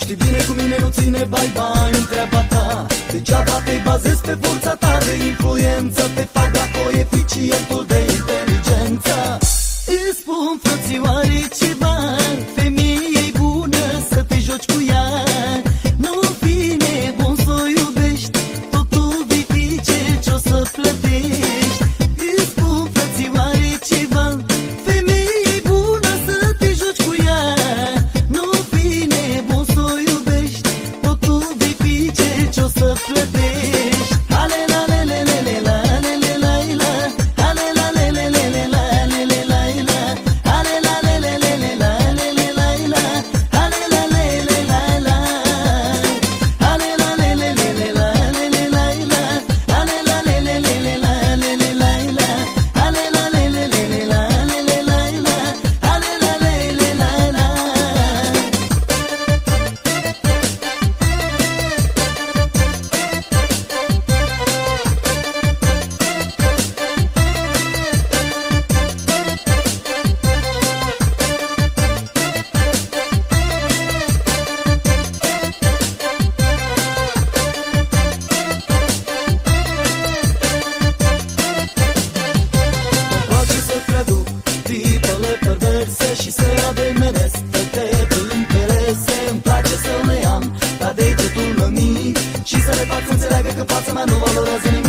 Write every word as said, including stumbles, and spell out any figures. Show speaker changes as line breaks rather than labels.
Știi bine cu mine nu ține bai-bai în treaba ta. Degeaba te bazezi pe forța ta de influență, te fac la coeficientul de inteligență. Îți spun, frățioare, ceva, femeie bună să te joci cu ea. Nu fi nebun să o iubești, totul vei fi cel ce-o să plătești. Îți spun, frățioare, ceva, femeie bună să te joci cu ea. Nu fi nebun să o iubești, totul vei fi cel ce-o să plătești. Ale la le le le le la le le la la, ale la le le le le la le le la la, ale la le le le le la le le la la, ale la le le la la, ale la le le le le la le le la la, ale la le le le le la le le la la, ale la le le le le la le le la la, ale la le le la la. Place să traduc tipele perverse și să ademenesc toate interese. Îmi place să le am la degetul mămii și să le fac să înțeleagă că fața mea nu valorează nimic.